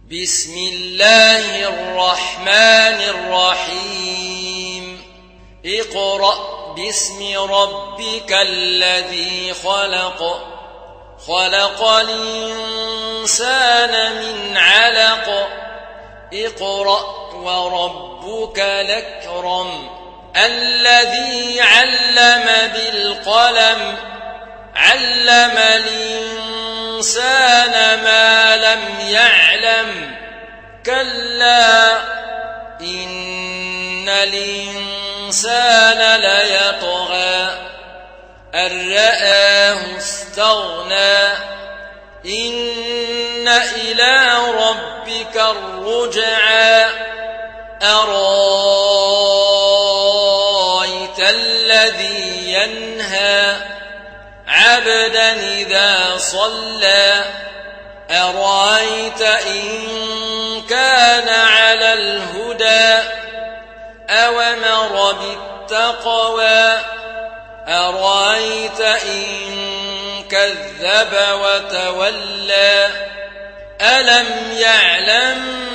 بسم الله الرحمن الرحيم اقرأ باسم ربك الذي خلق خلق الإنسان من علق اقرأ وربك الأكرم الذي علم بالقلم علم الإنسان ما لم يعلم كلا إن الإنسان ليطغى أن رآه استغنى إن إلى ربك الرجعى أرأيت الذي ينهى عبدا إذا صلى أرأيت إن كان على الهدى أوامر بالتقوى أرأيت إن كذب وتولى ألم يعلم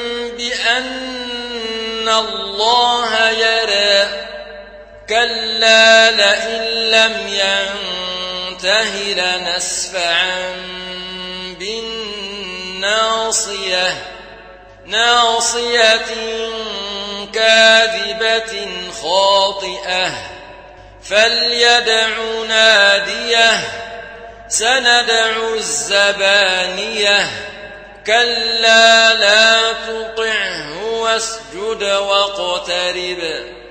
بأن الله يرى كلا لئن لم ينته لنسفعا بالناصية ناصية كاذبة خاطئة فليدع ناديه سندع الزبانية كلا لا تطعه واسجد واقترب